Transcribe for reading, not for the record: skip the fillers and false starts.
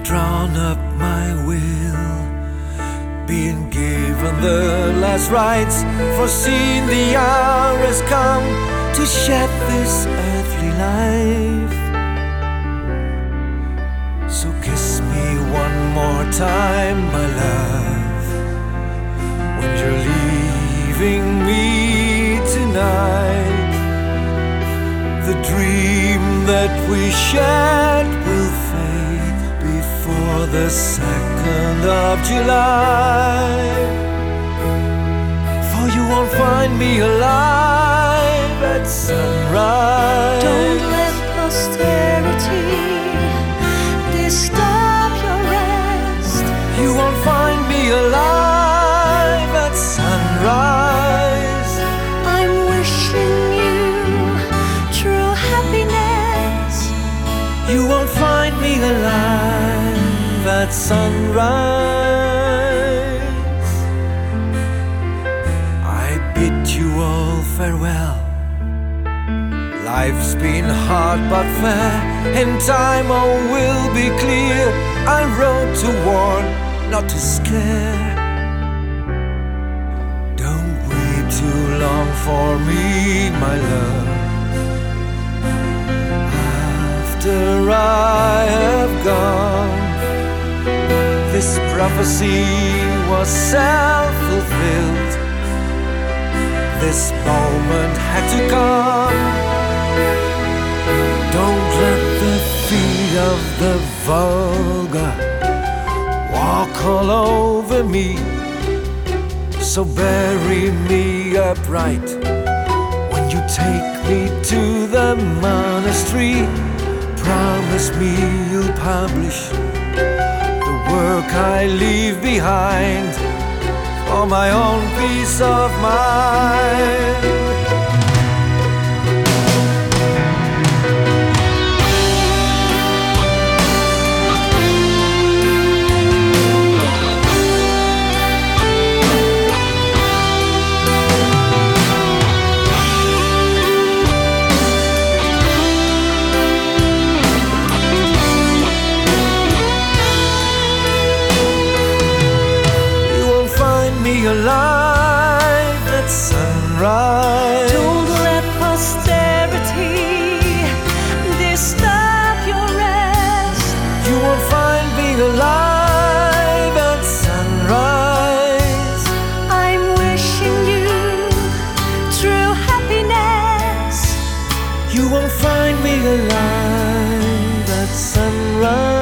drawn up my will, being given the last rites, foreseen the hour has come to shed this earthly life. So kiss me one more time, my love, when you're leaving me tonight. The dream that we shared will fade before the 2nd of July. For you won't find me alive at sunrise. Don't let posterity disturb your rest. You won't find me alive at sunrise. I'm wishing you true happiness. You won't find me alive at sunrise. I bid you all farewell. Life's been hard but fair. In time all will be clear. I wrote to warn, not to scare. Don't wait too long for me, my love. After I have gone, this prophecy was self-fulfilled. This moment had to come. Don't let the feet of the vulgar walk all over me. So bury me upright when you take me to the monastery. Promise me you'll publish the work I leave behind for my own peace of mind. Alive at sunrise. Don't let posterity disturb your rest. You won't find me alive at sunrise. I'm wishing you true happiness. You won't find me alive at sunrise.